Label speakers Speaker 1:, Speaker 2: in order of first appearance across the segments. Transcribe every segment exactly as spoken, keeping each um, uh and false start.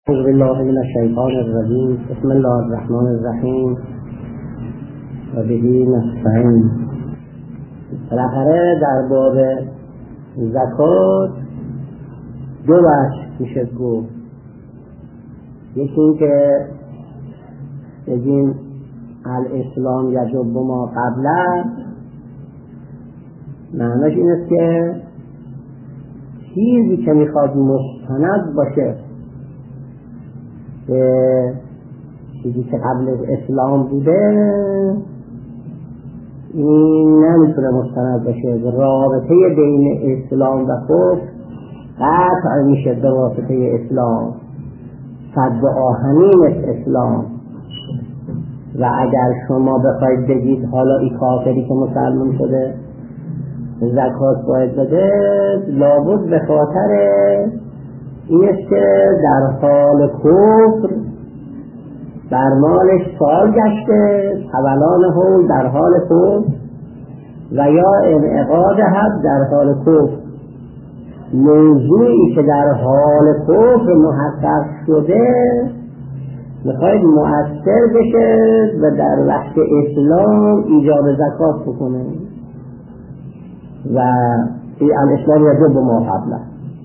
Speaker 1: اعوذ بالله من الشیطان الرجیم. بسم الله الرحمن الرحیم و به نستعین. بالاخره در باب زکات دو وجه میشه گفت. یکی این که بگیم الاسلام یجب ما قبله، معناش این است که چیزی که میخواد مستند باشه که چیزی که قبل اسلام بوده این نمیتونه مستند باشه. رابطه بین اسلام و کفر قطع میشه به واسطه اسلام، صد آهنین اسلام. و اگر شما بخواید بگید حالا این کافری که مسلمان شده زکات باید بده، لابد به خاطر این است که در حال کفر بر مالش سال گشته، حولان حول در حال کفر، و یا انعقاد حد در حال کفر. موضوعی که در حال کفر محقق شده میخواید مؤثر بشه و در وقت اسلام ایجاب زکات بکنه. و این الاسلام یجب ما قبله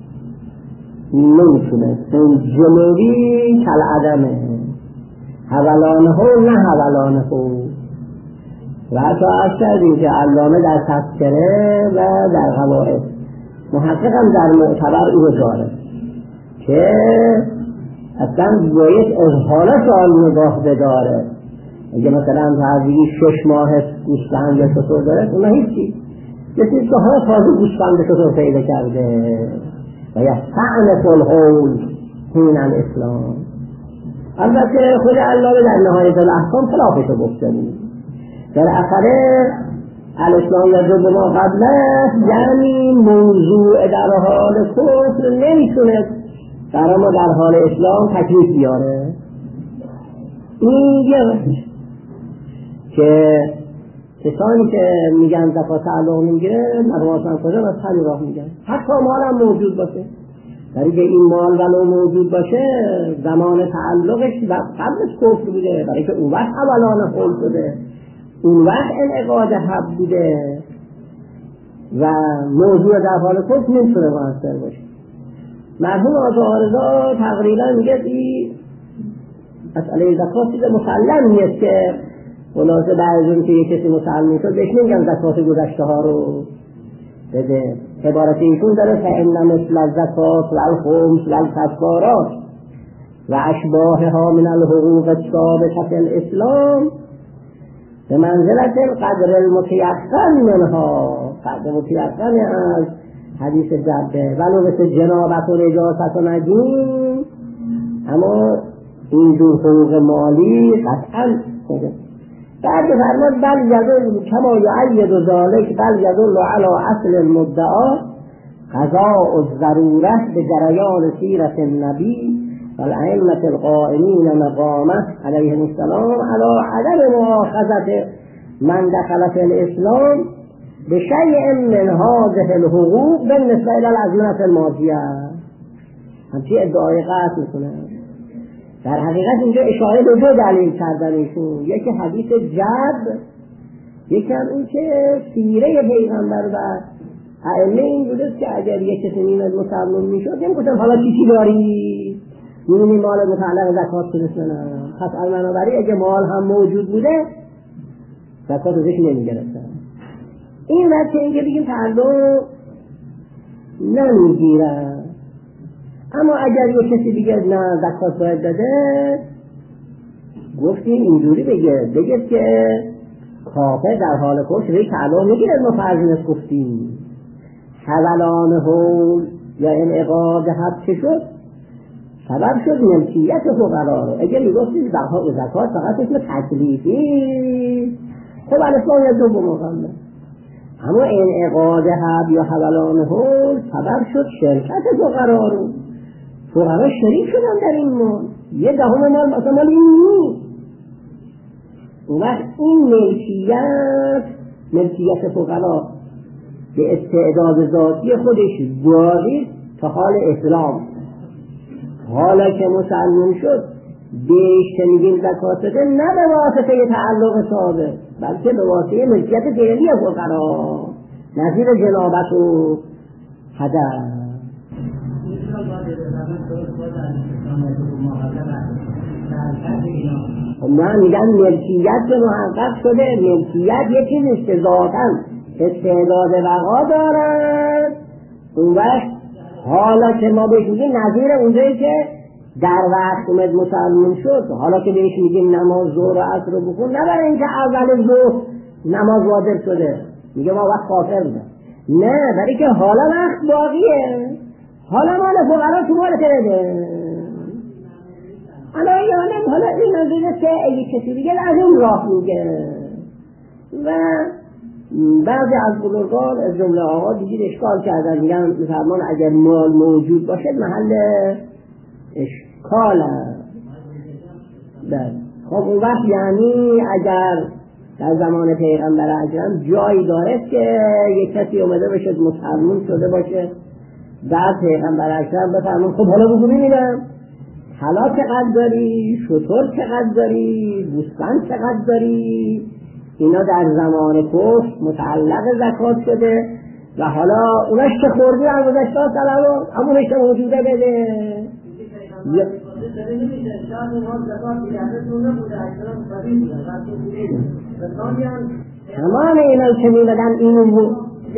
Speaker 1: نمیتونه، این جنوبی کل عدمه، حولانه نه حولانه. و حتی عرض کردیم که علامه در تذکره و در قواعد محقق هم در معتبر او داره که اصلا باید اظهار سال نگاه بداره. اگه مثلا فرضی شش ماه گوسفند شطور داره اون هیچی، یکی که ها تازه گوسفند شطور پیدا کرده و یستعنف الحول حین الاسلام. البته خود علامه در نهایت الاحکام خلافش رو گفته بود. در اخره الاسلام یجب ما قبله، یعنی موضوع در حال کفر نمیتونه در ما در حال اسلام تکلیف بیاره. این یه وقت که کسانی که میگن زکات تعلق نمیگیره نرواسن کجا و سری راه میگن حتی مال هم موجود باشه، در که این مال ولو موجود باشه زمان تعلقش قبلش کفر بوده، برای که اون وقت اولان حول شده، اون وقت انعقاد حب بوده و موضوع در حال کفر نمیتونه مؤثر باشه. مرحوم آقا رضا تقریبا میگه این مسئله زکات چیز مسلم نیست که خلاصه بعضی که یک کسی مسلمان شد بهش نمیگن زکات گذشته ها رو بده. عبارت ایشون داره فإن مثل الزکات و الخمس و الکفارات و اشباهها من الحقوق الثابتة الاسلام به منزلت القدر المتيقن منها. قدر متيقن از حدیث جده ولو مثل جنابت و نجاست و نجوم، اما این دو حقوق مالی قطعا شده. بعد فرماد بل یدل کما یعید و ذالک بل یدل علی اصل المدعا قضاء الضروره به جریان سیرت النبی و الائمة القائمین مقامه علیهم السلام علی عدم مؤاخذة من دخل فی الاسلام به شیء من هذه الحقوق بالنسبه الى الازمنه الماضیه. همچی ادعای قطع میکنه. در حقیقت اینجا اشاره به دو دلیل کردن ایشون، یکی حدیث جد، یکی هم این که سیره پیغمبر و ائمه این بوده که اگر یک کسی میمد مسلمان میشد نمیگفتن حالا چی چی داری میبینی مال متعلق زکات کنست نه، پس المنابری اگه مال هم موجود بوده زکات ازش نمیگرفتن. این وقتی اینکه بگیم تعلق نمیگیرن، اما اگر یک کسی دیگه نه زکات باید بده، گفتیم اینجوری بگه بگه که کافر در حال کفر شده تعلق نگیره. ما فرضینش گفتیم حولان حول یا انعقاد حد چه شد؟ سبب شد ملکیت فقرا رو. اگر میگفتیم زکات فقط اسم تکلیفی، خب الاسلام یجب ما قبله، اما انعقاد حب یا حولان حول سبب شد شرکت فقرا رو. فقرا شریک شدن در این مال، یه دهم مال مثلا مال این نیست. اون وقت این ملکیت ملکیت فقرا به استعداد ذاتی خودش باقی تا حال اسلام. حالا که مسلمان شد بهش که میگیم زکات بده، نه به واسطه تعلق سابق بلکه به واسطه ملکیت فعلی فقرا نظیر جنابت و هدر. من میگم ملکیت که محقق شده، ملکیت یه چیزیست که ذاتاً استعداد بقا دارد. اون وقت حالا که ما بهش میگیم نظیر اونجایی که در وقت اومد مسلمان شد، حالا که بهش میگیم نماز ظهر و عصر رو بخون، نه برای اینکه اول ظهر نماز واجب شده میگه ما وقت کافر بوده، نه برای که حالا وقت باقیه، حالا مال فقرا تو مال کرده. حالا یعنی حالا این نظیره که اگه کسی دیگه از اون راه میگه. و بعضی از بزرگان از جمله آقا دیگه اشکال کردن، میگن مسلمان اگر مال موجود باشه محل اشکال است. خب اون وقت یعنی اگر در زمان پیغمبر اکرم جایی داره که یک کسی اومده باشه مسلمان شده باشه بعد پیغمبر اکرم بفرمون خب حالا بگو ببینم حالا چقدر داری، شطور چقدر داری، بوستان چقدر داری، اینا در زمان کفر متعلق زکات شده و حالا اوناش که خوردی هم گذشته سلام همونش که موجوده بده. تمام اینا که میبدن اینو بود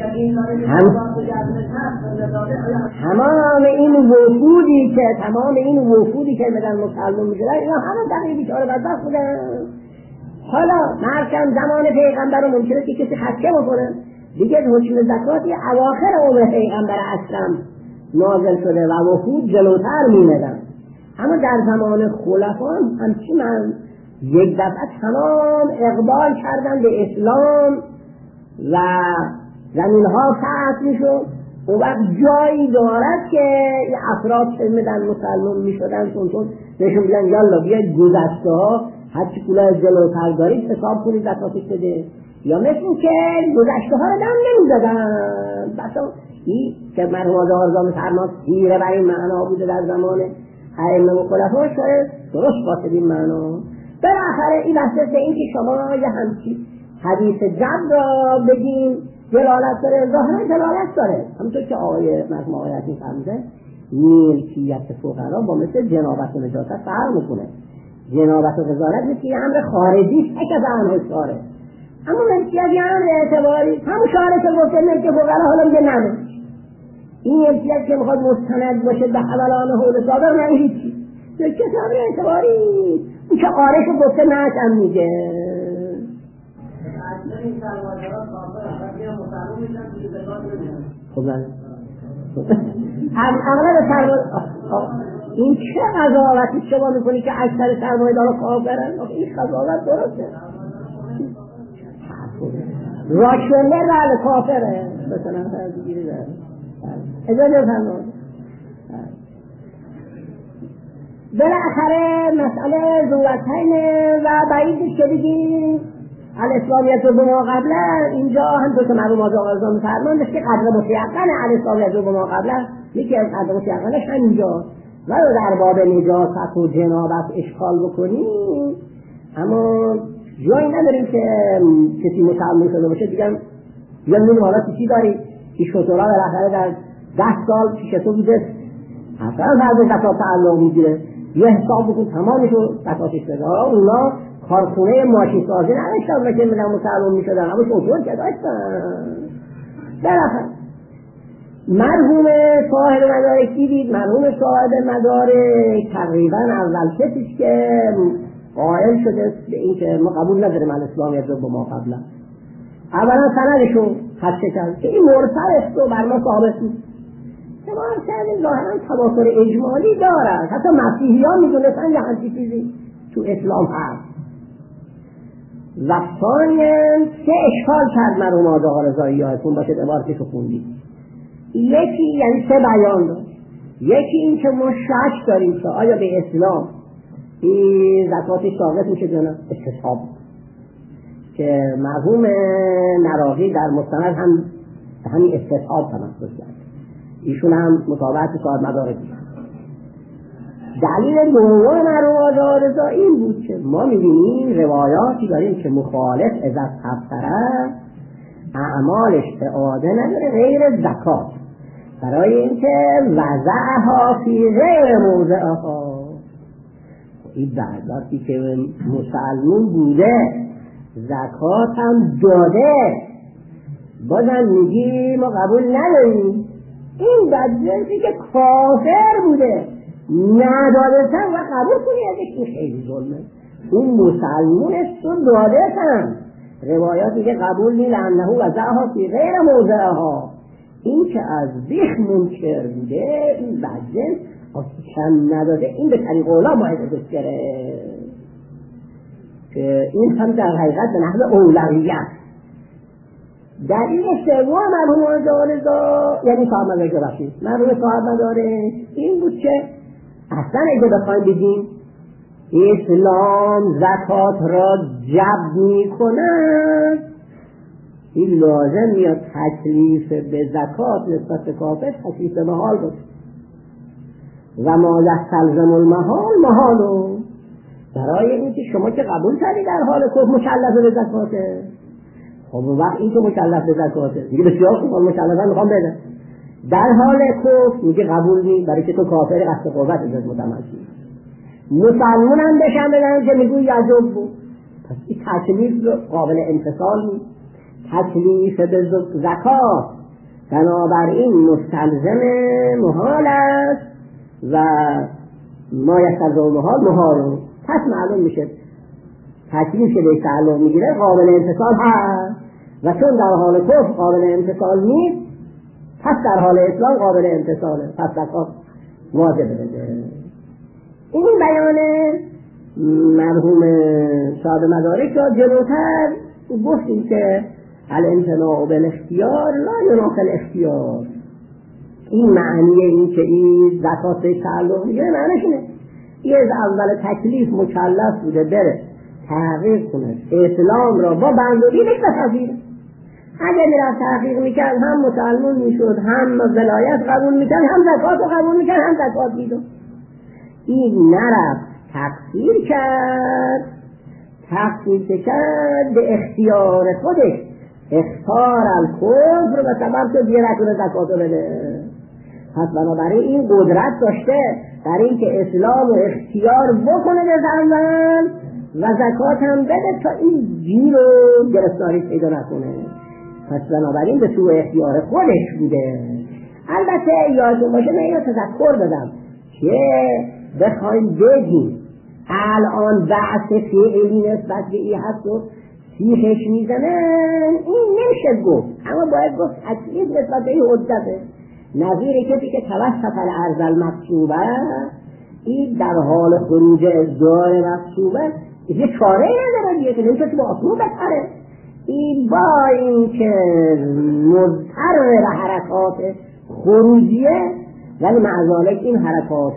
Speaker 1: تمام این وفودی که تمام این وفودی که بدن مسلمان میشدن اینا همه دقیقی بیچاره بدبخت بودن. حالا مرکم زمان پیغمبر رو ممکنه که کسی خدشه بکنه دیگه حکم زکاتی اواخر عمر پیغمبر اکرم نازل شده و وفود جلوتر میمدن. اما در زمان خلفا همچی من یک دفعه تمام اقبال کردن به اسلام و زمین ها فتح میشد. اون وقت جایی دارد که یه افراد میدن مسلمان میشدن چون چون نشون بیدن یالا بیاید گذشته ها هرچی پولا جلوتر دارید حساب کنید زکاتش بده، یا مثل که گذشته ها رو دم نمیزدن. بسا این که مرحوم آزارزان فرماس هیره بر این معنا بوده در زمان ائمه و خلفا شاید درست باشه این معنا. بالاخره این بحثه به این که شما یه همچی حدیث جد را بگیم دلالت داره، ظاهرا دلالت داره، همونطور که آقای مرحوم آقای حکیم فرموده ملکیت فقرا با مثل جنابت و نجاست فرق میکنه. جنابت و وزارت مثل یه امر خارجی است که به امر شاره، اما ملکیت یه امر اعتباری. همون شاره که گفته ملک فقرا حالا میگه نمه این ملکیت که میخواد مستند باشه به حولان حول صادر نه هیچی، ملکیت امر اعتباری. این که قارش گفته نه هم میگه خب نه اغلب سرمایه این چه قضاوتی شما میکنی که اکثر سرمایه دارا کافرن؟ این قضاوت درسته؟ راکفلر رعل کافره مثلا فرضیگیری داره اجازه فرمایید. بالاخره مسئله ذوالتین و بعیدش که بگیم الاسلامیت رو به ما قبله، اینجا هم دو تا مرحوم آزارزان فرمان داشت که قدر متیقن الاسلامیت رو به ما قبله، یکی از قدر متیقنش همینجا و در باب نجاست و جنابت اشکال بکنیم. اما جایی نداریم که کسی مسلمان شده باشه دیگه یا نیم حالا چی داری این شطورا بالاخره در ده سال پیش تو بوده اصلا فرض زکات تعلق میگیره یه حساب بکن تمامش رو زکاتش بده. اونا کارخونه ماشین سازی نداشتن که میدن مسلمان میشدن، اما شطور که داشتن. بالاخره مرحوم صاحب مدارک دید، مرحوم صاحب مدارک تقریبا اول کسیش که قائل شده به این که ما قبول نداریم الاسلامیت رو با ما قبلا، اولا سندشون خدشه کرد که این مرسل است و بر ما ثابت نیست. ما هم کردیم ظاهرا تواتر اجمالی دارد، حتی مسیحی ها میدونستن یه همچی چیزی تو اسلام هست. و ثانیاً سه اشکال کرد مرحوم آقا رضایی یادتون باشه عبارتی که خوندید. یکی یعنی سه بیان داشت. یکی این که ما شک داریم که آیا به اسلام این زکاتش ثابت میشه یا نه، استصحاب که مرحوم نراقی در مستند هم همین استصحاب تمسک کرد، ایشون هم مطابقت صاحب مدارک دلیل دوم مرحوم رضا این بود که ما می‌بینیم روایاتی داریم که مخالف از هفتره اعمالش اعاده نداره غیر زکات، برای اینکه وضعها فی غیر موضعها. این بعد وقتی که مسلمون بوده زکات هم داده بازم میگی ما قبول نداریم. این بدجنسی که کافر بوده ندادتن و قبول کنی ازش، این خیلی ظلمه. اون مسلمونش تو دادتن، روایات میگه قبول نی لعنه و زعها فی غیر موضعها. این که از بیخ منکر بوده این بدجنس کم نداده، این به طریق اولا باید ازش گرفت که این هم در حقیقت به نحو اولویت. دلیل سوم مرحوم رضا یعنی صاحب مدارک بخشید مرحوم صاحب مدارک این بود که اصلا اگه بخوایم بگیم اسلام زکات را جبر می کند، این لازم میاد تکلیف به زکات نسبت به کافر تکلیف محال بود و ما یستلزم المحال محالو. برای اینکه شما که قبول کردی در حال کفر مکلف به زکاته، خب وقت این که مکلف به زکاته میگه بسیار خوب مکلفا میخوام بده، در حال کفر میگه قبول نی برای که تو کافر قصد قوت ازت متمشی. مسلمون هم بشن بدن که میگوی یجب بود، پس این تکلیف قابل امتصال نیست. تکلیف به زکات بنابراین مستلزم محال است و ما یستلزم محال محال، پس معلوم میشه تکلیف که به تعلق میگیره قابل امتصال هست و چون در حال کفر قابل امتصال نیست پس در حال اسلام قابل امتصاله، پس زکات واجب بده. این بیان مرحوم صاحب مدارک را جلوتر گفتیم که الامتناع بالاختیار لا ینافی الاختیار. این معنی این که این زکات به تعلق میگیره معنیش اینه یه از اول تکلیف مکلف بوده بره تحقیق کنه اسلام را با بندگی بپذیره. اگر میرفت تحقیق میکرد هم مسلمان میشد، هم ولایت قبول میکرد، هم زکات رو قبول میکرد، هم زکات میداد. این نرفت تقصیر کرد، تقصیر که کرد به اختیار خودش اختار الکفر و سبب شد یه نکنه زکات رو بده. پس بنابراین این قدرت داشته در این که اسلام و اختیار بکنه به زنان و زکات هم بده تا این گیر و گرفتاری پیدا نکنه. پس بنابراین به سوء اختیار خودش بوده. البته یادتون باشه من اینو تذکر بدم که بخوایم بگیم الان بعث فعلی نسبت به این هست و سیخش میزنن، این نمیشه گفت، اما باید گفت تکلیف نسبت به این حجته. نظیر کسی که توسط الارض المقصوبه این در حال خروج از دار مقصوبه یه چاره نداره دیگه که نمیشه که با آسمون بتره. این با این که مضطر به حرکات خروجیه ولی معذالک این حرکات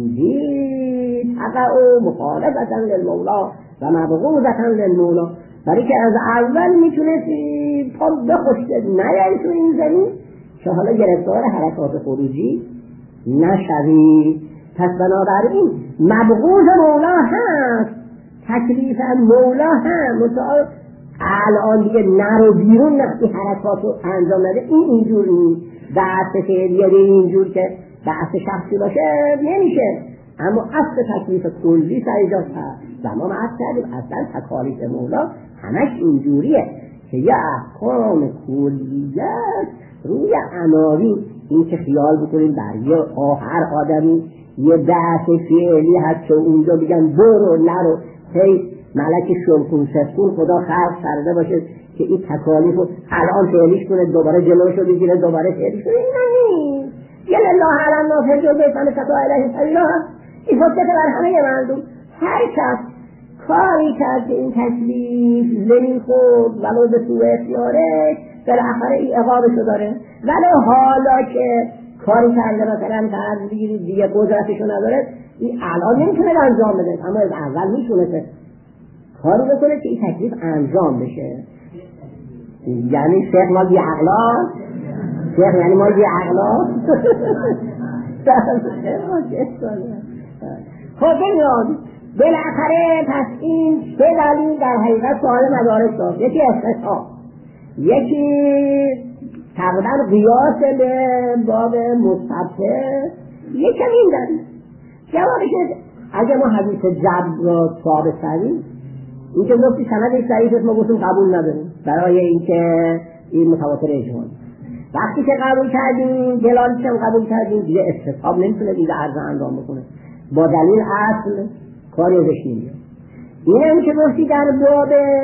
Speaker 1: خروجی تقع و مخالفتا للمولا و مبغوضتا للمولا، برای که از اول میتونستی پا بخشته نیایی تو این زمین که حالا گرفتار حرکات خروجی نشوی. پس بنابراین مبغوض مولا هست، تکلیف مولا هم متعال الان دیگه نرو بیرون نه این حرکات رو انجام نده. این اینجور نیست بحث فعلیه اینجور که بحث شخصی باشه نمیشه، اما اصل تکلیف کلی سریجات هست و ما معرض کردیم اصلا تکالیف مولا همش اینجوریه که یه احکام کلیت روی عناوین، این که خیال بکنیم بر یه هر آدمی یه بحث فعلی هست که اونجا بگن برو نرو هی ملک شلکون سفکون خدا خلق کرده باشه که این تکالیف رو الان فعلیش کنه دوباره جلوشو بگیره دوباره فعلیش کنه، اینا نیست. یه لله علم نافر جو بیتن ستا علیه سبیلا هست، این حجت بر همه مردم. هر کس کاری کرد که این تکلیف زمین خود ولو به سوء اختیارش بالاخره این عقابشو داره، ولو حالا که کاری کرده مثلا فرض بگیرید دیگه قدرتشو نداره این الان نمیتونه انجام بده، اما از اول میتونه کاری بکنه که این تکلیف انجام بشه. یعنی شیخ مال بی عقلا، شیخ یعنی مال بی عقلا خب میاد بالاخره پس این سه دلیل در حقیقت سوال مدارک داشت. یکی استثناء، یکی تقریبا قیاس به باب مستبصر، یکی این دلیل. جوابی که اگه ما حدیث جبر را ثابت کردیم، این که گفتی سندش ضعیفه، ما گفتیم قبول نداریم برای اینکه این متواتر اجماعی. وقتی که قبول کردیم، دلالتش هم قبول کردیم، دیگه استصحاب نمیتونه دیگه عرض انجام بکنه، با دلیل اصل کاری ازش نمیاد. این هم که گفتی در باب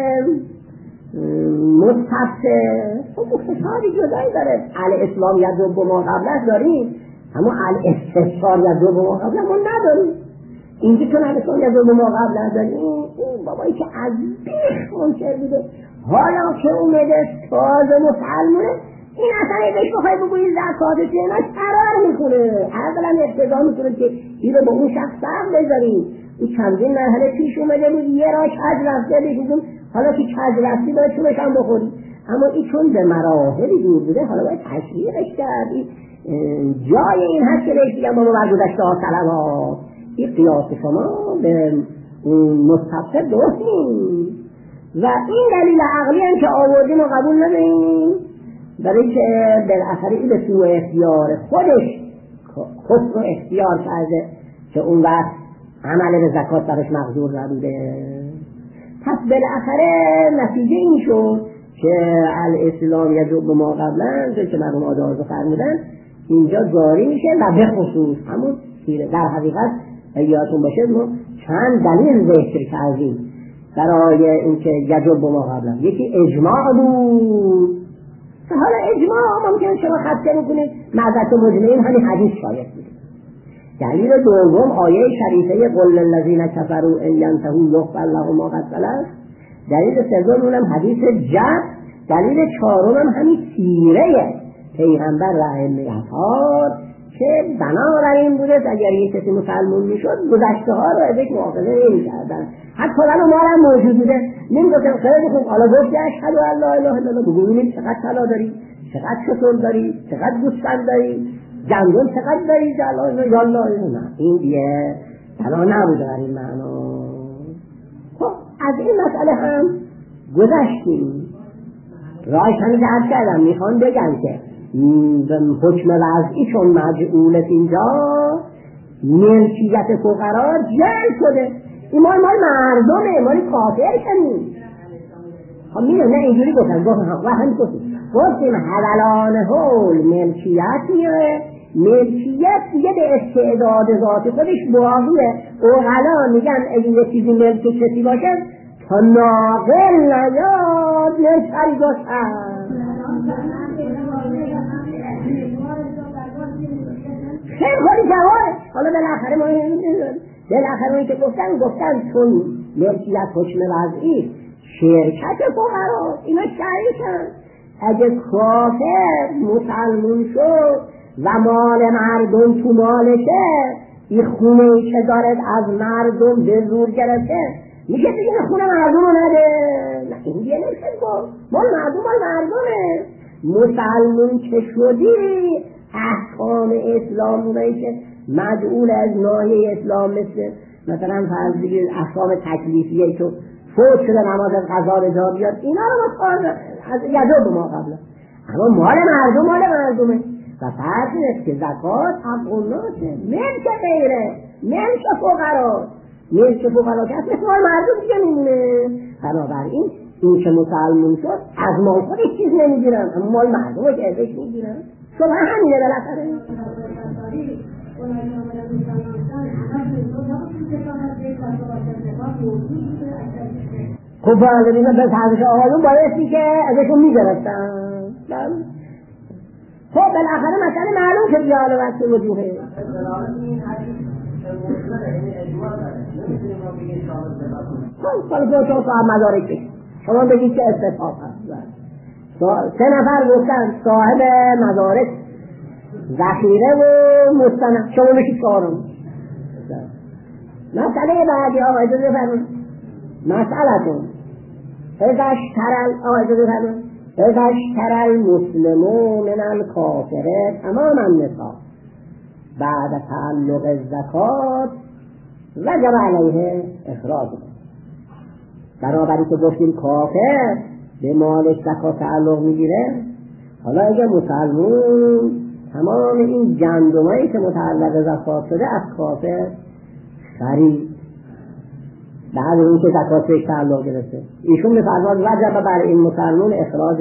Speaker 1: مستبصر خب اختصاری جدایی داره. الاسلام یذوب ما قبلش داریم، اما الاستثار یذوب ما قبلش ما نداریم. اینجا چون الاسلام یذوب ما قبلش داریم، این بابایی که از بیخ منکر بوده حالا که اومده تازه مسلمونه، این اصلا بهش بخوای بگویی زکات چینا قرار میکنه، اولا اقتضا میکنه که این رو با اون شخص فرق بذاریم. این چندین مرحله پیش اومده بود، یه راه کج رفته بگیم حالا که کج رفتی باید چونش هم بخوری، اما این چون به مراحلی دور بوده حالا باید تشریحش کرد. جای این هست که بهش بگم بابا برگذشته ها سلام ها، این قیاس شما به مستبصر درست نیست و این دلیل عقلی هم که آوردیم و قبول نداریم، برای که بالاخره این به سوء اختیار خودش خود رو اختیار کرده که اون وقت عمل به زکات برش مقدور نبوده. پس بالاخره نتیجه این شد که الاسلام یذوب ما قبلا که مرحوم آدازو فرمودن اینجا جاری میشه و به خصوص همون در حقیقت یادتون باشه ما چند دلیل ذکر کردیم برای اینکه یذوب ما قبلا. یکی اجماع بود، حالا اجماع ممکن شما خطه بکنید معدت مجمعین همین حدیث شاید بود. دلیل دوم آیه شریفه قل للذین کفروا ان ینتهوا یغفر لهم ما قد سلف. دلیل سوم اونم حدیث جبر. دلیل چهارم هم همین سیره پیغمبر و ائمه اطهار که بنابراین بوده اگر یک کسی مسلمان میشد گذشته ها رو ازش مؤاخذه نمی‌کردن، حتی الان ما هم موجود بوده نمیگفتن خیلی خوب حالا گفتی اشهد ان لا اله الا الله، بگوییم چقدر طلا داری، چقدر شتر داری، چقدر گوسفند داری، گندم چقدر داری، جلال یا الله. نه این دیگه طلا نبوده در این معنا. خب از این مسئله هم گذشتیم. راهش هم درد کردم، میخوان بگن که حکم وضعی چون مجعولت اینجا ملکیت فقرا جعل شده، این مال مال مردمه، مال کافر کنیم. خب میره نه اینجوری گفتن گفتن و هم گفتیم گفتیم حلالان هول ملکیت میره، ملکیت دیگه به استعداد ذاتی خودش باقیه. اوغلا میگن اگه یه چیزی ملک کسی باشه تا ناقل نیاد ملک خریداش هست. خیلی خواهی جواب حالا بالاخره ما بالاخره اونی که گفتن گفتن چون ملکیت حکم وضعی شرکت فقرا اینا شریکن، اگه کافر مسلمون شد و مال مردم تو مالشه، این خونه که دارد از مردم به زور گرفته میشه دیگه خونه مردم رو نده. نه این دیگه نمیشه گفت مال مردم مال مردمه. مسلمون که شدی احکام اسلام اونایی که مدعول از ناحیه اسلام مثل مثلا فرض بگیر احکام تکلیفیه که فوت شده نماز قضا به جا بیاد اینا رو ما از یذوب ما قبل، اما مال مردم مال مردمه و فرض نیست که زکات حق الناسه، ملک غیره، ملک فقرا، ملک فقرا که اصلا مال مردم دیگه میمونه. بنابراین این که مسلمون شد از مال خودش چیز نمیگیرن، اما مال مردم که ازش میگیرن. شما همینه بالاخره. خب باید دیگه به تحضیش آقایون بایستی که ازشون میگرفتن. خب بالاخره مثلا معلوم شد یا حالا وقت وجوهه. خب سال تو صاحب مدارک بشید شما بگید که استثاب هست. سه نفر گفتن صاحب مدارک ذخیره و مستند، شما بشید چهارم. مسئله بعدی آقا اجازه فرمون مسئلتون ازش ترل آقا اجازه فرمون ازش ترل مسلمو من الکافره تمام النساء بعد تعلق الزکات وجب علیه اخراج. برابری که گفتیم کافر به مالش زکات تعلق میگیره، حالا اگه مسلمون تمام این گندمایی که متعلق زکات شده از کافر خرید، بعد اون که زکات بهش تعلق گرفته، ایشون میفرماد وجب بر این مسلمون اخراج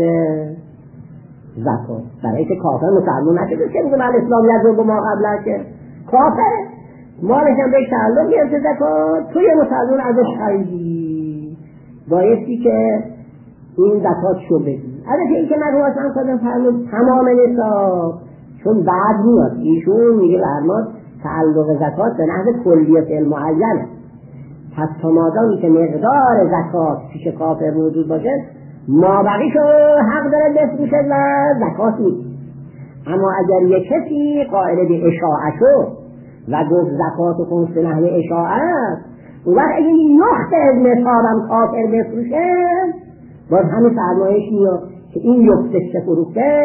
Speaker 1: زکات، برای که کافر مسلمون نشده که میگه من اسلامیت رو به ما قبل که کافر مالش هم بهش تعلق گرفته زکات، توی مسلمون ازش خریدی، بایستی که این زکات شو بدی. البته این که نگو اصلا کدام فرمود تمام نصاب، چون بعد میاد ایشون میگه فرمود تعلق زکات به نحو کلیت المعینه، پس تا مادامی که مقدار زکات پیش کافر موجود باشه ما بقیشو حق داره بفروشه و زکات نیست. اما اگر یک کسی قائل به اشاعه شد و گفت زکات و خمس به نحو اشاعه است، اون وقت اگه نقط از نصابم کافر بفروشه باز همین فرمایش میاد که این یکتش که فروخته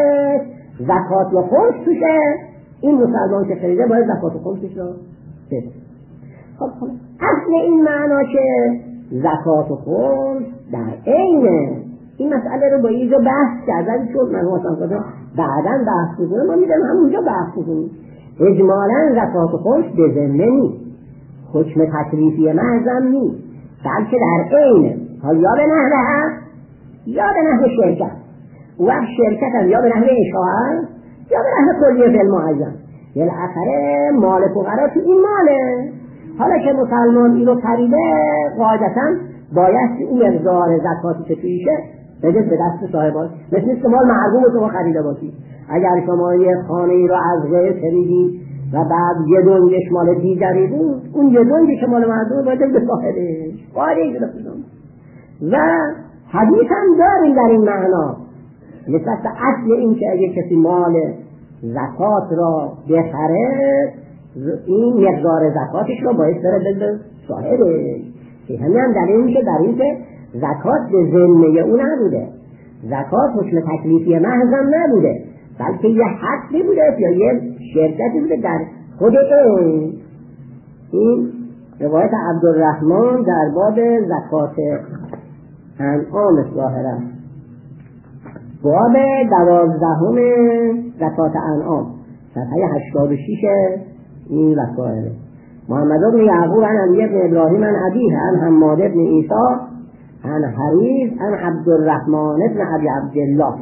Speaker 1: زکات و خمس توشه، این مسلمان که خریده باید زکات و خمسش رو بده. خب خب اصل این معنا که زکات و خمس در عینه، این مسئله رو با اینجا بحث کردن، چون من واسه خودم بعداً بحث کنم، ما میدونم همونجا بحث کنیم. اجمالاً زکات و خمس به ذمه نیست، حکم تکلیفی محض نیست، بلکه در عینه، یا به نحوه هست یا به نحوه شرکت، وقت شرکت هم یا به نحوه اشاعه یا به نحوه کلیه المعین، یعنی اثر مال فقرا تو این ماله. حالا که مسلمان اینو خریده قاعدتاً باید اون مقدار زکاتی که تویشه بده به دست صاحبان، مثل نیست که مال مرغوم شما خریده باشی. اگر شما یه خانه ای رو از غیر خریدی و بعد یه دنگش مال دیگری بود، اون یه دنگی که مال مرغوم باید به صاحبش قاعده گرفتم. و حدیث هم داریم در این معنا نسبت به اصل این که اگه کسی مال زکات را بخره این مقدار زکاتش را باید داره بده صاحبش، که همین هم دلیل میشه در این که زکات به ذمه او نبوده، زکات حکم تکلیفی محض هم نبوده، بلکه یه حقی بوده یا یه شرکتی بوده در خود این. این روایت عبدالرحمن در باب زکات انعام ظاهرا باب دوازدهم زکات انعام صفحه هشتاد و شش این وسائل. محمد بن یعقوب عن علی بن ابراهیم عن ابیه عن حماد بن عیسی عن حریز عن عبدالرحمن بن ابی عبدالله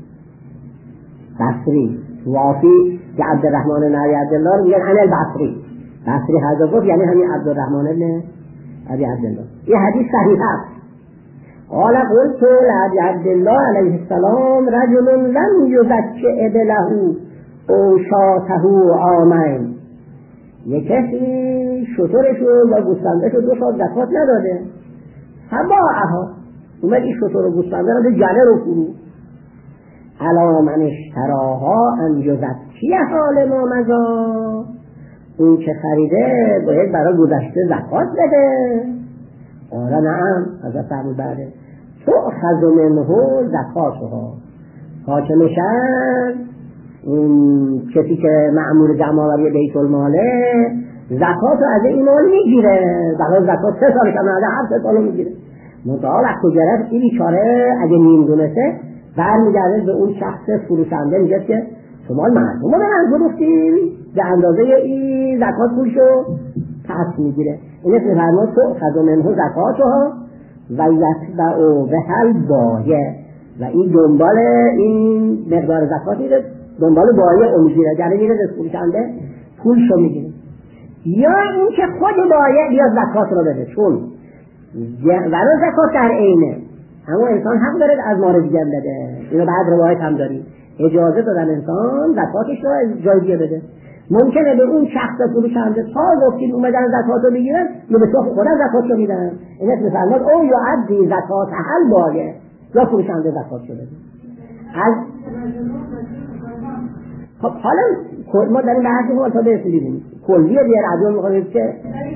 Speaker 1: بصری، وافی که عبدالرحمن بن ابی عبدالله رو میگن عن البصری، بصری هذا گفت یعنی همین عبدالرحمن بن ابی عبدالله. این حدیث صحیح است. قال قلت لأبي عبد الله علیه السلام رجل لم یزکع ابله او شاته عامین، یک کسی شترشو و گوسفندشو دو سال زکات نداده، فباعها اومد این شتر و گوسفنده رو به جله رو فرو، علی من اشتراها ان یزکیها لما مضی، اون که خریده باید برای گذشته زکات بده. قال نعم، حضرت فرمود بعده تؤخذ منه زکاتها، حاکم شهر اون کسی که مأمور جمع‌آوری بیت الماله زکات رو از این مال میگیره، برای زکات سه سال کم نده هر سه سال میگیره. مطالعه وقت گرفت این بیچاره اگه نیم دونسته برمیگرده به اون شخص فروشنده میگه که شما مردم رو به من فروختی به اندازه این زکات پولشو پس میگیره. این اسم فرمود تؤخذ منه زکاتها و یتبع بها بایع، و این دنبال این مقدار زکاتی رو دنبال بایع رو میگیره، یعنی میره به فروشنده پولشو میگیره. یا این که خود بایع بیا زکات رو بده، چون ولو زکات در عینه اما انسان حق داره از مال دیگر بده. اینو بعد روایت هم داریم اجازه دادن انسان زکاتش رو از جای دیگه بده. ممکنه به اون شخص فروشنده تا گفتید اومدن زکات رو بگیرن یا به تو خودم زکات رو میدن. این اسم فرماد او یا عبدی زکات حل بایه یا فروشنده زکات رو بده. از خب حالا ما در این بحثی ما تا برسیدیم کلیه بیار عدو میخوایم که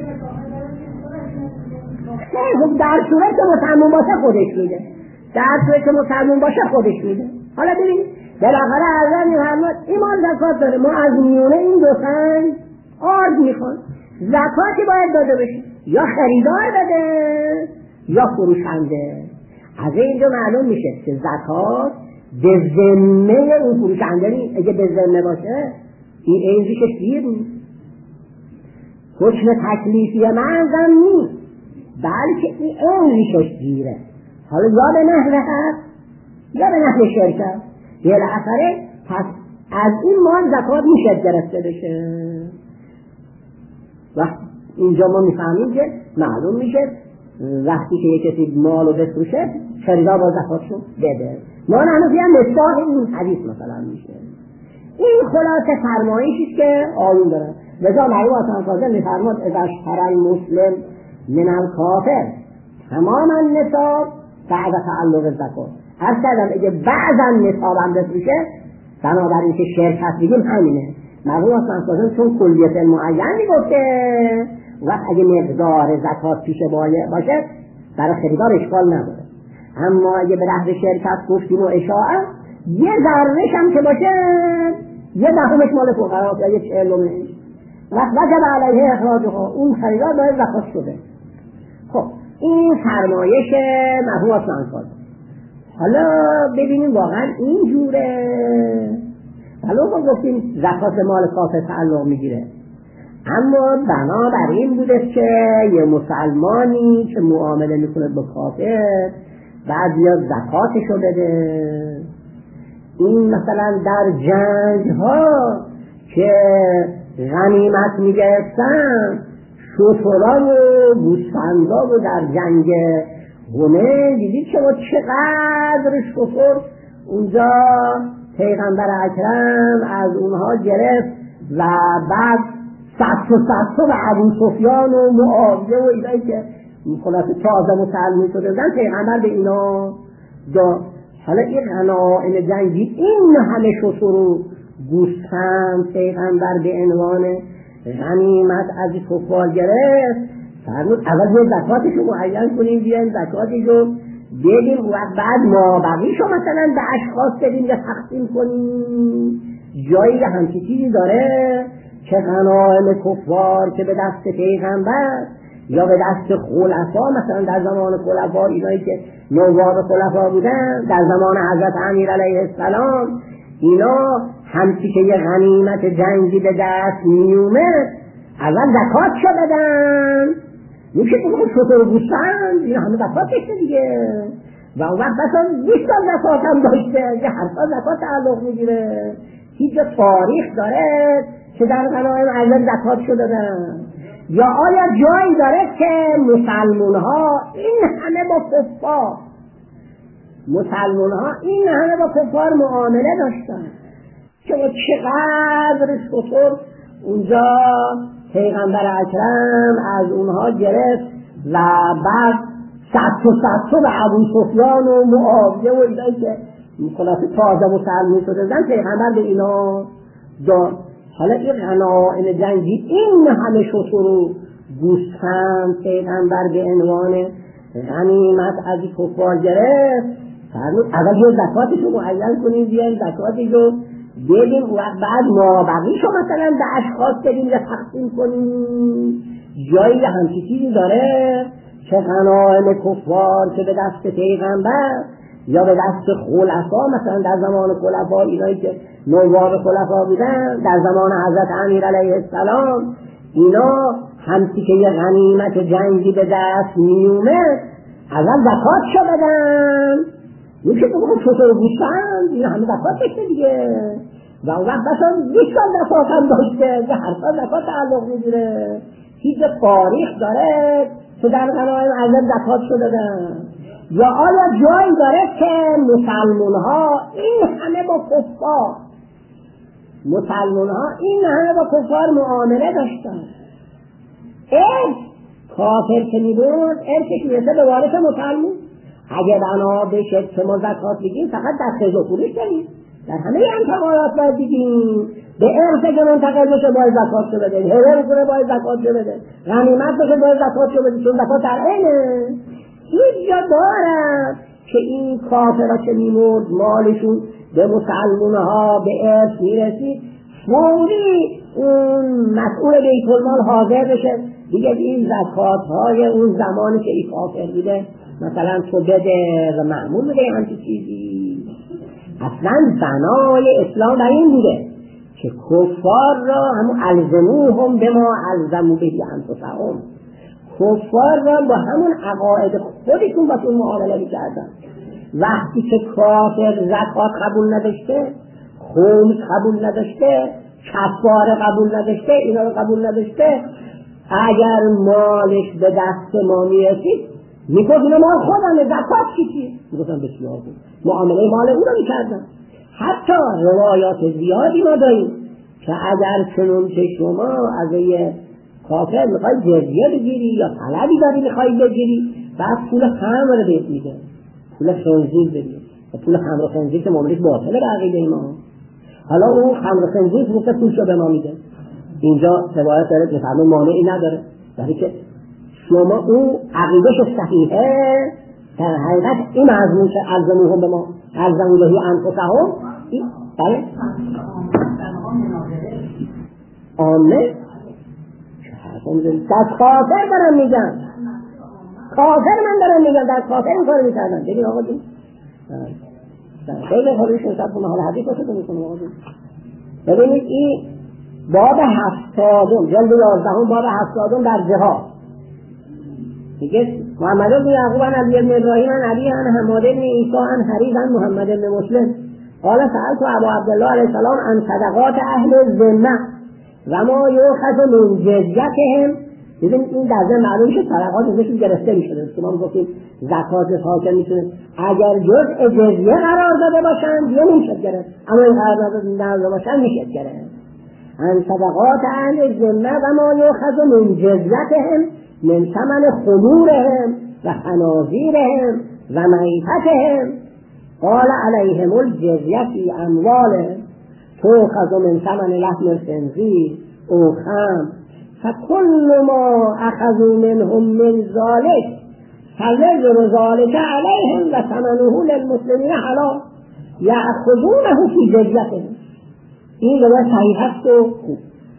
Speaker 1: خب در صورت که متعمون باشه خودش میده، در صورت که متعمون باشه خودش میده. حالا ببینید بالاخره اعظم میفرماد این مال زکات داره، ما از میونه این دو سنگ آرد میخوان، زکاتی باید داده بشه، یا خریدار بده یا فروشنده. از اینجا معلوم میشه که زکات به ذمه اون فروشنده نیست. اگه به ذمه باشه این این ریشش گیر نیست، حکم تکلیفی منظم نیست، بلکه این این ریشش گیره. حالا یا به نحو حق یا به نحو شرکت، بالاخره پس از این مال زکات میشه گرفته بشه. و اینجا ما میفهمیم که معلوم میشه وقتی که یک کسی مال رو بفروشه خریدار با زکاتشو بده. ما هنوز یه مثال این حدیث مثلا میشه. این خلاصه فرمایشی که آیون داره. لذا مرحوم حسن فاضل میفرماد اذا اشتری المسلم من الکافر تمام النصاب بعد تعلق زکات. هر کدام اگه بعضا نصاب هم بفروشه بنابراین که شرکت بگیم همینه. مرحوم حسن فاضل چون کلیت معین میگفته وقت اگه مقدار زکات پیش باشه برای خریدار اشکال نداره، اما اگه به نحو شرکت گفتیم و اشاعه یه ذرهش هم که باشه یه دهمش مال فقرا یا یه چهلمش وقت وجب علیه اخراجها اون خریدار باید زکات شده. خب این فرمایش مرحوم حسن فاضل. حالا ببینیم واقعا این جوره. حالا ما گفتیم زکات مال کافر تعلق میگیره، اما بنابراین بوده که یه مسلمانی که معامله میکنه با کافر بعد یا زکاتشو بده. این مثلا در جنگ ها که غنیمت میگرفتن شتران و گوسفندا و در جنگ همه دیدید شما چقدر شتر اونجا پیغمبر اکرم از اونها گرفت و بعد صد و صد و ابو سفیان و معاویه و اینایی که خلاصه تازه مسلمان شده بودن پیغمبر به اینا داد. حالا این غنایم جنگی این همه شتر و گوسفند پیغمبر به عنوان غنیمت از کفار گرفت. فرمود اول یه زکاتشو معین کنیم بیایم زکاتشو بدیم و بعد ما بقیشو مثلا به اشخاص بدیم یا تقسیم کنیم. جایی همچی چیزی داره که غنایم کفار که به دست پیغمبر یا به دست خلفا مثلا در زمان خلفا اینایی که نواب خلفا بودن در زمان حضرت امیر علیه السلام اینا همچی که یه غنیمت جنگی به دست میومد اول زکات شو بدن. میشه که بخون شتر و گوسفند اینا همه زکات داشته دیگه و اون وقت بسان بیست سال زکات هم داشته یه هر سال زکات تعلق میگیره. هیچ تاریخ داره که در غنایم اول زکات شو دادن؟ یا آیا جایی داره که مسلمون ها این همه با کفار مسلمون ها این همه با کفار معامله داشتن که چقدر شتر اونجا پیغمبر اکرم از اونها گرفت و بعد صد و صد و ابو سفیان و معاویه و اینایی که خلاصه تازه مسلمان شده بودن پیغمبر به اینا داد. حالا این غنایم جنگی این همه شتر و گوسفند پیغمبر به عنوان غنیمت از کفار گرفت. فرمود اول یه زکاتشو معین کنیم بیایم زکاتشو بدیم و بعد ما بقیشو مثلا به اشخاص بدیم یا تقسیم کنیم. جایی همچی چیزی داره که غنایم کفار که به دست پیغمبر یا به دست خلفا مثلا در زمان خلفا اینایی که نواب خلفا بودن در زمان حضرت امیر علیه السلام اینا همچی که یه غنیمت جنگی به دست میومد اول زکات شو بدن. میشه که بخون شتر و گوسفند اینا همه زکات داشته دیگه و اون وقت بسان بیست سال زکات هم داشته یه هر سال زکات تعلق میگیره. هیچ تاریخ داره که در غنایم اول زکات شو دادن؟ یا آیا جایی داره که مسلمون ها این همه با کفار مسلمون ها این همه با کفار معامله داشتن؟ ارث کافر که میبود ارثش میرسه به وارث مسلمون. اگه بنا بشه که ما زکات بگیم فقط در خیز و فروش کنیم در همه انتقالات باید بگیم به ارث که منتقل بشه باید زکات شو بده، هبه بکنه باید زکات شو بده، غنیمت بشه باید زکات شو بده چون زکات در عینه. هیچ جا دارد که این کافرها که میمرد مالشون به مسلمون ها به ارث میرسید فوری اون مسئول بیت المال حاضر بشه دیگه این زکات های اون زمانی که این کافر بوده مثلا تو بده و معمول بده همچی چیزی. اصلا بنای اسلام در این بوده که کفار را همون الزموهم به ما الزمو بهی انفسهم، کفار را با همون عقاید خودشون با اون معامله می‌کردن. وقتی که کافر زکات قبول نداشته، خمس قبول نداشته، کفاره قبول نداشته، اینا رو قبول نداشته، اگر مالش به دست ما میرسید میگفت اینا مال خودمه، زکات چی؟ میگفتن بسیار بود، معامله مال او رو میکردن. حتی روایات زیادی ما داریم که اگر چنون که شما از یه کافر میخوای جزیه بگیری یا طلبی داری میخوای بگیری، بعد پول خمر رو بهت میده، پول خنزیر بگیر، پول خمر و خنزیر که معاملش باطله به عقیده ما. حالا اون خمر و خنزیر گفته پولشو به ما میده، اینجا روایت داره که فرمون مانعی نداره، ولی که شما اون عقیدهش صحیحه در حقیقت این مضمون که الزموهم به ما الزمو بهی انفسهم این بله آمه دست کافر دارم میگم، کافر من دارم میگم، دست کافر این کار میکردن. ببین آقا جون خیلی خواهیش نسبت کنم حال حدیث باشه میکنم آقا جون. ببینید این باب هفتادم جلد یازدهم باب هفتادم در جهاد میگه محمد بن یعقوب عن علی بن ابراهیم عن علی عن حماد بن عیسی عن حریز عن محمد بن مسلم قال سألت ابو عبدالله علیه السلام عن صدقات اهل الذمه و ما یؤخذ من جزیتهم. دیدیم این در ذهن معلوم شد صدقات ازشون گرفته میشده که ما میگفتیم زکات حاکم میتونه اگر جزء جزیه قرار داده باشن دیگه نمیشه گرفت، اما این قرار داده باشن میشه گرفت. عن صدقات اهل الذمه و ما یؤخذ من جزیتهم من ثمن خمورهم و خنازیرهم و میتتهم قال علیهم الجزیه فی اموالهم تؤخذ من ثمن لحم الخنزیر او خمر فكل ما اخذوا منهم من ذلك فوزر ذلك عليهم و ثمنه للمسلمین حلال یأخذونه فی جزیتهم. این روایت صحیح است و خوب.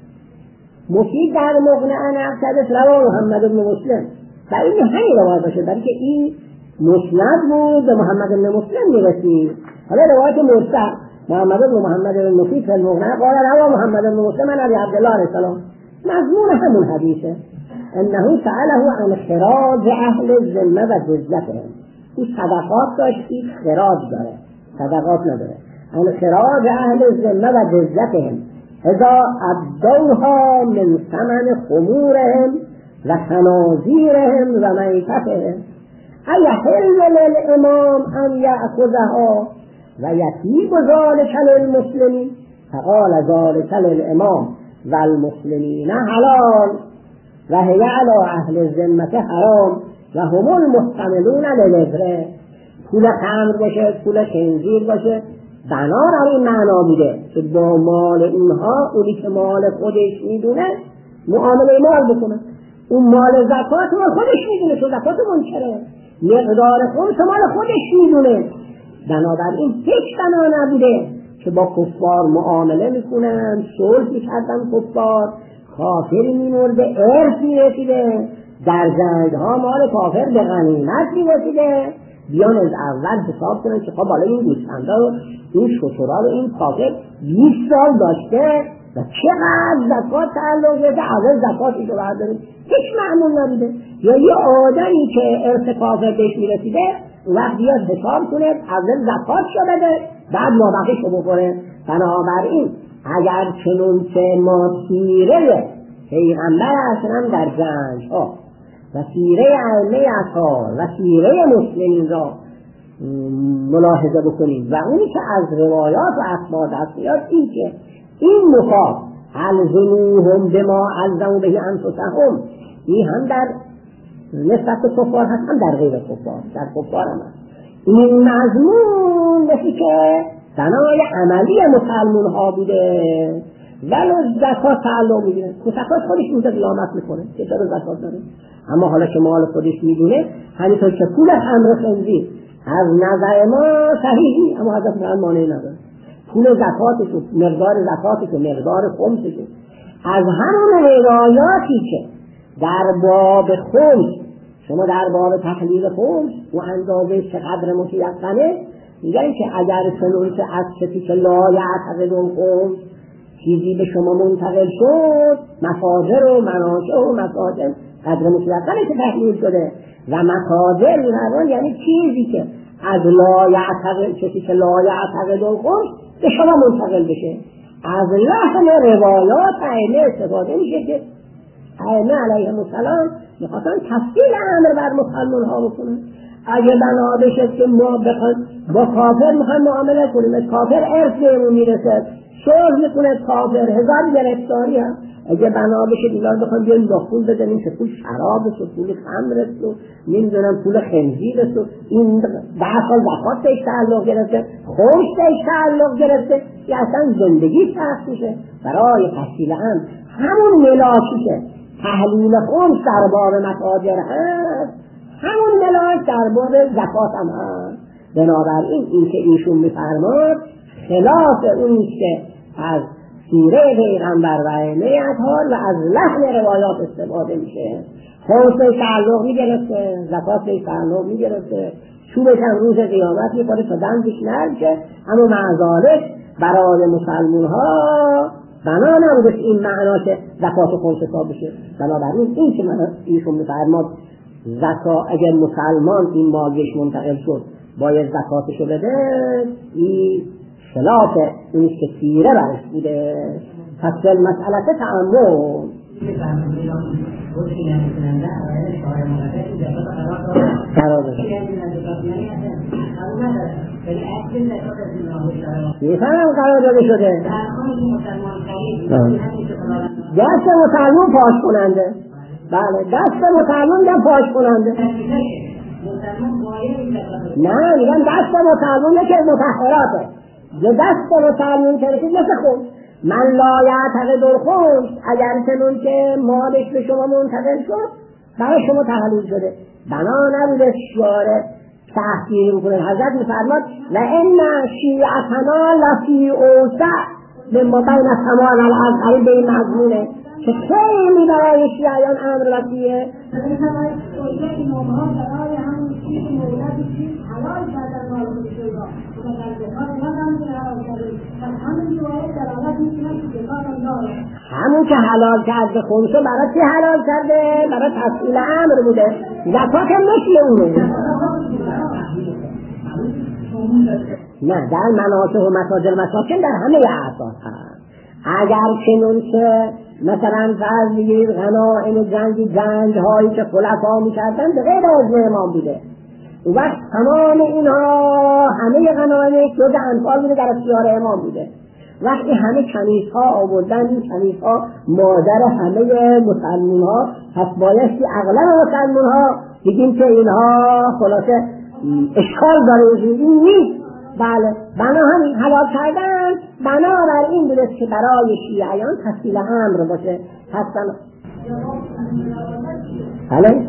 Speaker 1: مفید در مقنع ان اقتدس رواه محمد بن مسلم و این همین روایت باشه برای که این مسند بود به محمد بن مسلم میرسید. حالا روایت مرسل محمد بن محمد بن مفید فی المقنع قال رواه محمد بن مسلم عن ابی عبدالله علیه السلام مضمون همون حدیثه انه سأله عن خراج اهل الذمه و جزیتهم. این صدقات داشتی خراج داره صدقات نداره. عن خراج اهل الذمه و جزیتهم اذا ابدوها من ثمن خمورهم و خنازیرهم و میتتهم ایحل للامام ان یأخذها و یطیب ذلک للمسلمین فقال ذلک للامام و المسلمین حلال و هی علی اهل الذمه حرام و هم المحتملون للعبره. پول خمر باشه پول خنزیر باشه بنا را این معنا بوده که با مال اینها اونی که مال خودش میدونه معامله مال بکنه. اون مال زکات مال خودش میدونه چون زکات منکره، مقدار خمس مال خودش میدونه. بنابراین هیچ بنا نبوده که با کفار معامله میکنن، صلح میکردن، کفار کافری میمرده، ارث میرسیده، در جنگ ها مال کافر به غنیمت میرسیده، بیان از اول حساب کنن که خب بالا این گوسفندا رو این شترا رو این کافر بیست سال داشته و چقدر زکات تعلق داشته اول زکاتش رو برداریم. هیچ معمول نبوده. یا یه آدمی که ارث کافر بهش میرسیده وقت بیاد حساب کنه اول زکات شو بده بعد مابقیش رو بکنه. بنابراین اگر چنون که ما سیره پیغمبر اصلا در جنگ ها و سیره ائمه اطهار و سیره مسلمین را ملاحظه بکنیم و اونی که از روایات و اخبار دست میاد این که این مفاد الزموهم بما الزموا به انفسهم این هم در نسبت کفار هست هم در غیر کفار، در کفار هم هست. این مضمون بسی که بنای عملی مسلمون ها بوده ولو زکات تعلق میگیره که زکات خودش میده قیامت میکنه که چرا زکات داره. اما حالا که مال خودش میدونه همینطور که پول خمر خنزیر از نظر ما صحیحی اما حضرت فرمان مانعی نداره. پول زکاتش و مقدار زکاتش و مقدار خمسش از همون روایاتی که در باب خمس، شما در باب تحلیل خمس و اندازه چقدر متیقنه میگن که اگر چنون که از کسی که لا یعتقد الخمس چیزی به شما منتقل شد، مصادر و مناشع و مصادر قدر متیقنه که تحلیل شده و مصادر نوان یعنی چیزی که از لا یعتقد، کسی که لا یعتقد الخمس به شما منتقل بشه. از لحن روایات ائمه استفاده میشه که ائمه علیهم السلام میخواستن تفصیل امر بر مسلمان ها بکنن. اگه بنا بشه که ما بخوایم با کافر میخوایم معامله کنیم، از کافر ارث بهمون میرسه، صلح میکنه کافر، هزار گرفتاری هم. اگه بنا بشه دیگران بخوایم بیایم با پول بدنیم که پول شراب است و پول خمر است و نمیدونم پول خنزیر است و این ده سال زکات بهش تعلق گرفته، خمس بهش تعلق گرفته، که اصلا زندگی سخت میشه. برای تحصیل هم همون ملاکی که تحلیل خمس در باب مصادر هست، همون ملاک در باب زکات هم هست. بنابراین این که ایشون میفرماد خلاف اونی که از سیره پیغمبر و ائمه اطهار و از لحن روایات استفاده میشه. خمس به تعلق میگرفته، زکات به تعلق میگرفته، چوبش هم روز قیامت میخوره تا دندش نرشه. اما معذالک برای مسلمون ها بنا نبوده این معنا که زکات و خمس حساب بشه. بنابراین این که من ایشون میفرماد زکات اگر مسلمان این مالیش منتقل شد باید زکاتشو بده، این خلاف اونیست که سیره برش بوده. پس مسئله تعمل قرار بده میفهمم قرار داده شده دست مسلمان پاش کننده. بله دست مسلمان میگن پاش کننده، نه میگن دست مسلمان که مطهراته، یه دست مسلمان که رسید مثل خود من لا یعتقد الخمس، اگر چنون که مالش به شما منتقل شد برای شما تحلیل شده. بنا نبوده شعار تحقیر میکنه. حضرت میفرماد و ان شیعتنا لفی اوسع مما بین السماء والارض، به این مضمونه که خیلی برای شیعیان امر وسیعه. همون که حلال کرده خمسه برای چی حلال کرده؟ برای تفصیل امر بوده. زکات هم مثل اونه. نه در مناسک و مساجر مساکن در همه اعصار هست. اگر چنون که مثلا فرض غنایم جنگی جنگ هایی که خلفا میکردن به غیر از امام بوده، اون وقت تمام اینها همه غنایم جز انفال بوده در اختیار امام بوده. وقتی همه کنیزها آوردن، این کنیزها مادر همه مسلمون ها، پس بایستی اغلب مسلمون ها دیدیم که اینها خلاصه اشکال داره، این نیست. بله بنا همین حلال کردن بنابر این بوده که برای شیعیان تفصیل امر باشه. حسن بله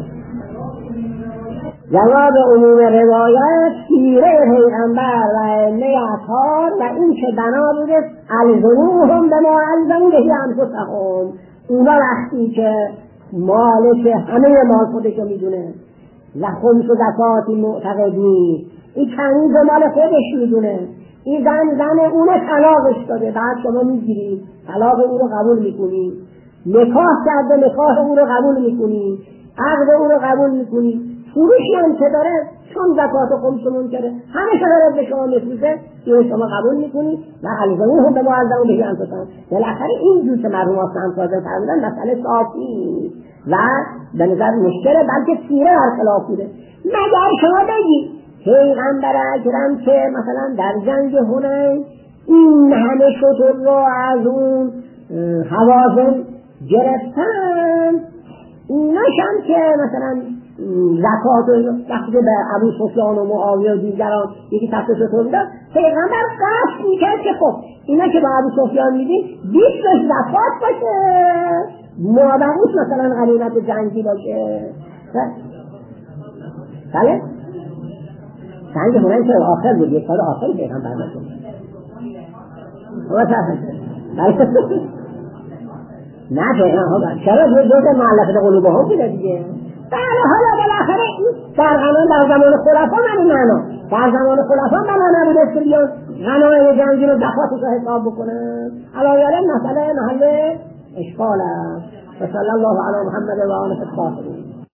Speaker 1: جواب عموم روایت سیره پیغمبر و ائمه اطهار و این که بنا بوده الزموهم به ما الزمو بهی انفسهم، اونا وقتی که مالک همه مال خودشو میدونه و خمس و زکاتی معتقد نیست، این کنیز مال خودش میدونه، این زن زن اونه طلاقش داده، بعد شما میگیرید طلاق او رو قبول میکنید، نکاح کرده نکاح او رو قبول میکنید، عقد او رو قبول میکنید، فروشی هم که داره چون زکات و خمس منکره همه شده به شما میفروشه، اینو شما قبول میکنید و الزموهم به ما الزمو بهی انفسهم. بالاخره این جور که مرحوم آقا صادق فرمودن مسئله صافی و به نظر مشکله، بلکه سیره برخلاف بوده. مگر شما بگید پیغمبر اکرم که مثلا در جنگ حنین این همه شتر رو از اون حوازن گرفتن، ایناش هم که مثلا زکات وقتی به ابو سفیان و معاویه و دیگران یکی تحت شتر میدن، پیغمبر قصد میکرد که خب اینا که به ابو سفیان میدین بیستش زکات باشه، مابقیش مثلا غنیمت جنگی باشه. بله جنگ حنین که آخر بود، یک سال آخر پیغمبر نشد. نه پیغمبر چرا جزء مؤلفه قلوبهم بوده دیگه. بله حالا بالاخره در غنایم در زمان خلفا من معنا در زمان خلفا معنا نبوده که بیان غنایم جنگی رو زکاتش رو حساب بکنن. علاوه مسئله محل اشکال است. و صلی الله علی محمد و آله الطاهرین.